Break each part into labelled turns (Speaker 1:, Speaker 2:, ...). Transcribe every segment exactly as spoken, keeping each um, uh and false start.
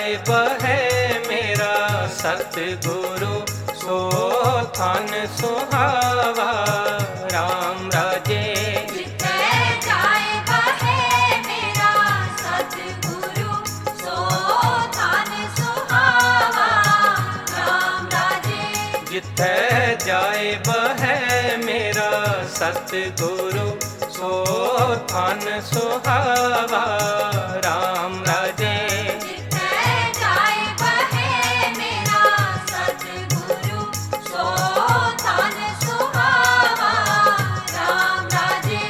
Speaker 1: जाए बहै मेरा सतगुरु सो थान सुहावा राम राजे।
Speaker 2: जिथे जाए बहै मेरा सतगुरु सो थान सुहावा राम राजे।
Speaker 1: जिथे जाए बहै मेरा सतगुरु सो थान सुहावा राम राजे।
Speaker 2: जिथे जाए बहै मेरा सतगुरु सो थान सुहावा राम राजे।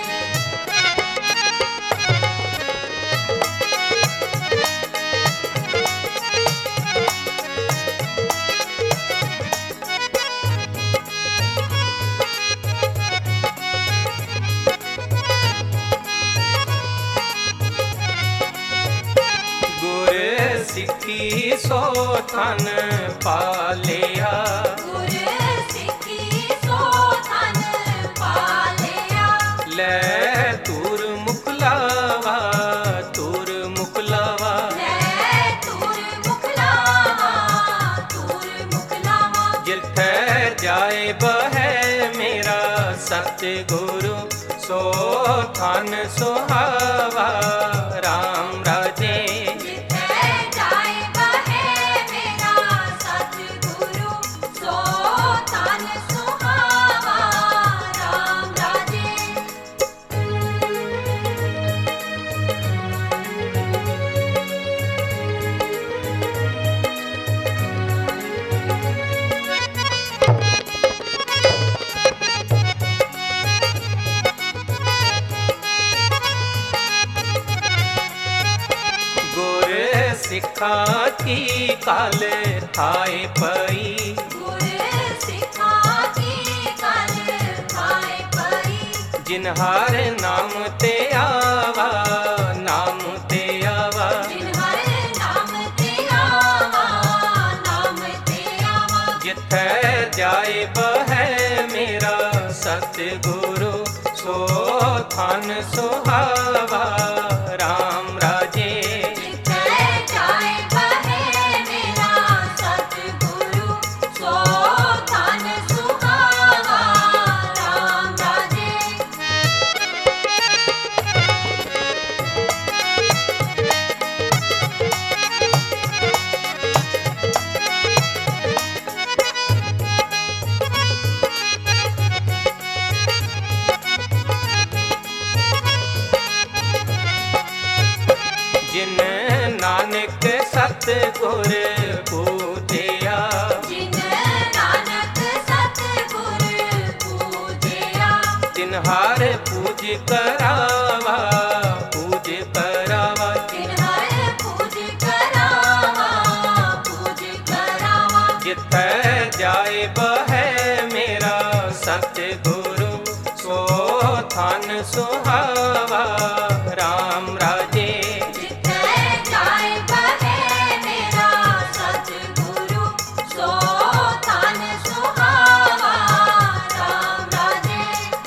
Speaker 1: गुर सिੱਖੀ सो थन पालिया।
Speaker 2: गुर सिੱਖੀ सो थन पालिया।
Speaker 1: लै तूर मुकलावा तूर मुकलावा।
Speaker 2: ਲੈ ਤੂਰ ਮੁਕਲਾਵਾ ਤੂਰ ਮੁਕਲਾਵਾ।
Speaker 1: जिथे जाए बहै मेरा सतगुरु सो थान सुहावा राम राजे।
Speaker 2: ਜਿਥੇ ਜਾਏ ਬਹੈ ਮੇਰਾ ਸਤਿਗੁਰੂ ਸੋ ਧਨ ਸੁਹਾਵਾ ਰਾਮ ਰਾਜੇ।
Speaker 1: गुर सिखा की काल थाए पई।
Speaker 2: ਗੁਰ ਸਿੱਖਾ ਕੀ ਕਲ ਖਾਏ ਪਈ।
Speaker 1: जिन हर नाम ते आवा नाम ते आवा।
Speaker 2: ਜਿਨ ਹਰ ਨਾਮ ਤੇ ਆਵਾ ਨਾਮ ਤੇ ਆਵਾ।
Speaker 1: जिथे जाए बहै मेरा सतगुरु सो थान सुहावा राम राजे।
Speaker 2: ਜਿਥੇ ਜਾਏ ਬਹੈ ਮੇਰਾ ਸਤਿਗੁਰੂ ਸੋ ਧਨ ਸੁਹਾਵਾ ਰਾਮ ਰਾਜੇ।
Speaker 1: जिन नानक सतगुर पूजिया।
Speaker 2: ਜਿਨ ਨਾਨਕ ਸਤਿਗੁਰ ਪੂਜਿਆ।
Speaker 1: जिन हर पूज करावा पूज करावा।
Speaker 2: ਜਿਨ ਹਰ ਪੂਜ ਕਰਾਵਾ ਪੂਜ ਕਰਾਵਾ।
Speaker 1: जिथे जाए बहै मेरा सतगुरु सो थान सुहावा राम राजे।
Speaker 2: ਜਿਥੇ ਜਾਏ ਬਹੈ ਮੇਰਾ ਸਤਿਗੁਰੂ ਸੋ ਧਨ ਸੁਹਾਵਾ ਰਾਮ ਰਾਜੇ।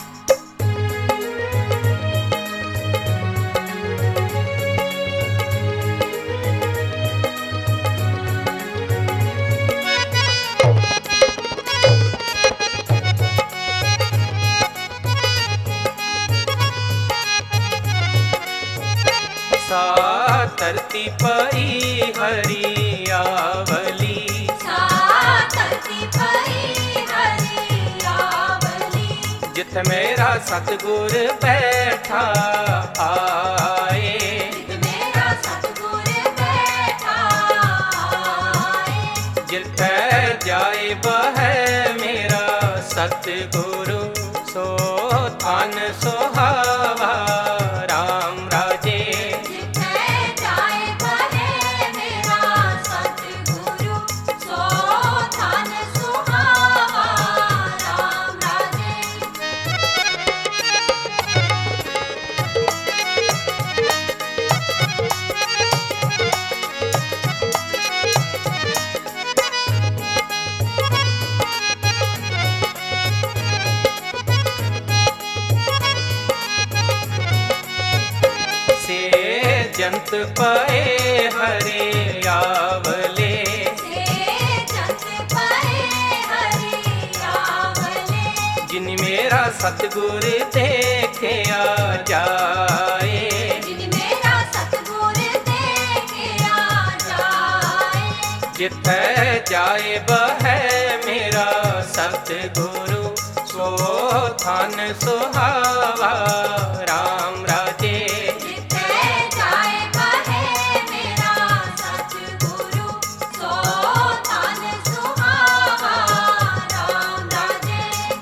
Speaker 1: सा धरती पई हरियावली।
Speaker 2: ਸਾ ਧਰਤੀ ਪਈ ਹਰਿਆਵਲੀ।
Speaker 1: जिथ मेरा सतगुर बैठा आए।
Speaker 2: ਜਿਤ ਮੇਰਾ ਸਤਿਗੁਰ ਬੈਠਾ ਆਏ।
Speaker 1: जिथे जाए बहै मेरा सतगुरु सो थान सुहावा राम राजे।
Speaker 2: ਜਿਥੇ ਜਾਏ ਬਹੈ ਮੇਰਾ ਸਤਿਗੁਰੂ ਸੋ ਧਨ ਸੁਹਾਵਾ ਰਾਮ ਰਾਜੇ।
Speaker 1: से जंत पए हरिया ਸਤਿਗੁਰ ਦੇਖਿਆ ਜਾਏ,
Speaker 2: ਜਿਨ ਮੇਰਾ ਸਤਿਗੁਰ ਦੇਖਿਆ ਜਾਏ।
Speaker 1: ਜਿੱਥੈ ਜਾਏ ਬਹੈ ਮੇਰਾ ਸਤਿਗੁਰੂ, ਸੋ ਥਨ ਸੁਹਾਵਾ ਰਾਮ ਰਾਜੇ।
Speaker 2: ਜਿੱਥੇ ਜਾਏ ਬਹੈ ਮੇਰਾ ਸਤਿਗੁਰੂ, ਸੋ ਧਨ ਸੁਹਾਵਾ ਰਾਮ ਰਾਜੇ।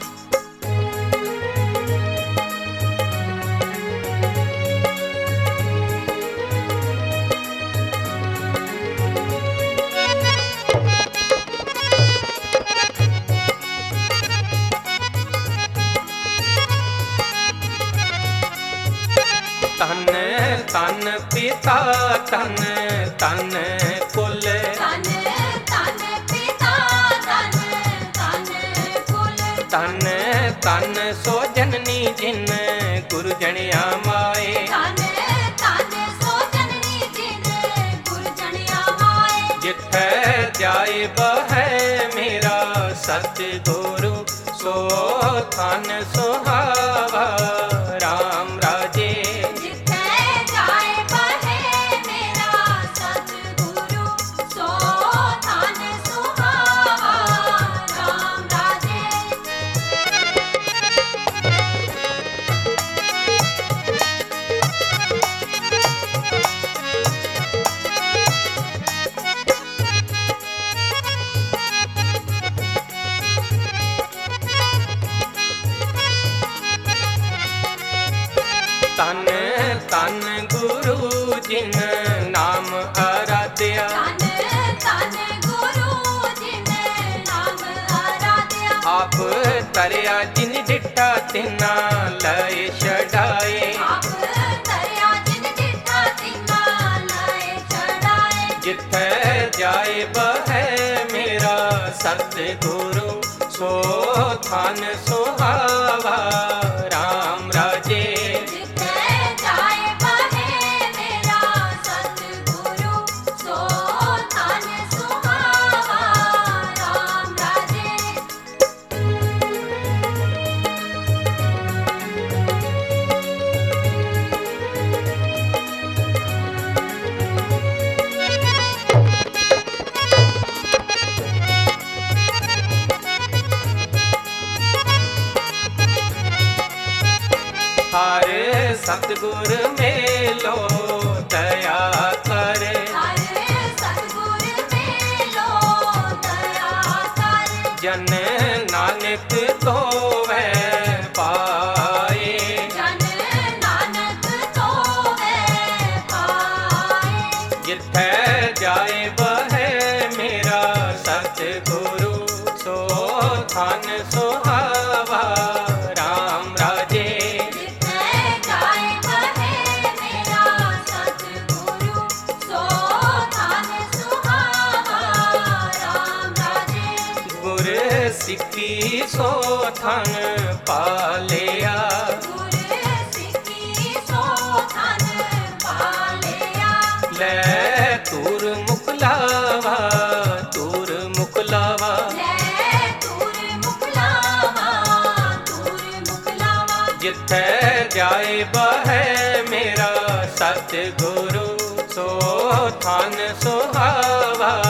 Speaker 1: ਤਨ ਤਨ ਪਿਤਾ ਤਨ ਤਨ ਕੁਲ,
Speaker 2: ਧਨ ਧਨ ਪਿਤਾ ਧਨ ਧਨ ਕੁਲ,
Speaker 1: ਤਨ ਤਨ ਸੋ ਜਨਨੀ ਜਿਨ ਗੁਰੂ ਜਣਿਆ ਮਾਏ।
Speaker 2: ਧਨ ਧਨ ਸੋ ਜਨਨੀ ਜਿਨ ਗੁਰ ਜਣਿਆ ਮਾਏ।
Speaker 1: ਜਿੱਥੈ ਜਾਏ ਬਹੈ ਮੇਰਾ ਸਤਿਗੁਰੂ, ਸੋ ਥਨ ਸੁਹਾਵਾ ਰਾਮ ਰਾਜੇ।
Speaker 2: ਜਿੱਥੇ ਜਾਏ ਬਹੈ ਮੇਰਾ ਸਤਿਗੁਰੂ, ਸੋ ਧਨ ਸੁਹਾਵਾ ਰਾਮ ਰਾਜੇ।
Speaker 1: ਤਨ ਤਨ ਗੁਰੂ ਜਿਨ ਨਾਮ ਆਰਾਧਿਆ,
Speaker 2: ਧਨ ਧਨ ਗੁਰੂ ਜਿਨ ਨਾਮ ਆਰਾਧਿਆ।
Speaker 1: ਆਪ ਤਰਿਆ ਜਿਨ ਡਿਠਾ ਤਿਨਾ ਲਏ ਛਡਾਏ।
Speaker 2: ਆਪ ਤਰਿਆ ਜਿਨ ਡਿਠਾ ਤਿਨਾ ਲਏ ਛਡਾਏ।
Speaker 1: ਜਿੱਥੈ ਜਾਏ ਬਹੈ ਮੇਰਾ ਸਤਿਗੁਰੂ, ਸੋ ਥਨ ਸੁਹਾਵਾ ਰਾਮ ਰਾਜੇ।
Speaker 2: ਜਿੱਥੇ ਜਾਏ ਬਹੈ ਮੇਰਾ ਸਤਿਗੁਰੂ, ਸੋ ਧਨ ਸੁਹਾਵਾ ਰਾਮ ਰਾਜੇ।
Speaker 1: ਹਰ ਸਤਿਗੁਰ ਮੇਲੋ ਦਇਆ ਕਰ,
Speaker 2: ਹਰ ਸਤਿਗੁਰ ਮੇਲੋ ਦਇਆ ਕਰ।
Speaker 1: ਜਨ ਨਾਨਕ ਧੋਵੈ ਪਾਏ।
Speaker 2: ਜਨ ਨਾਨਕ ਧੋਵੈ ਪਾਏ।
Speaker 1: ਜਿੱਥੈ ਜਾਏ ਬਹੈ ਮੇਰਾ ਸਤਿਗੁਰੂ, ਸੋ ਥਨ ਸੁਹਾਵਾ ਰਾਮ ਰਾਜੇ।
Speaker 2: ਜਿੱਥੇ ਜਾਏ ਬਹੈ ਮੇਰਾ ਸਤਿਗੁਰੂ, ਸੋ ਧਨ ਸੁਹਾਵਾ ਰਾਮ ਰਾਜੇ।
Speaker 1: ਗੁਰ ਸਿੱਖੀ ਸੋ ਥਨ ਪਾਲਿਆ,
Speaker 2: ਗੁਰ ਸਿੱਖੀ ਸੋ ਧਨ ਪਾਲਿਆ।
Speaker 1: ਲੈ ਤੂਰ ਮੁਕਲਾਵਾ ਤੂਰ ਮੁਕਲਾਵਾ।
Speaker 2: ਲੈ ਤੂਰ ਮੁਕਲਾਵਾ ਤੂਰ ਮੁਕਲਾਵਾ।
Speaker 1: ਜਿੱਥੈ ਜਾਏ ਬਹੈ ਮੇਰਾ ਸਤਿਗੁਰੂ, ਸੋ ਥਨ ਸੁਹਾਵਾ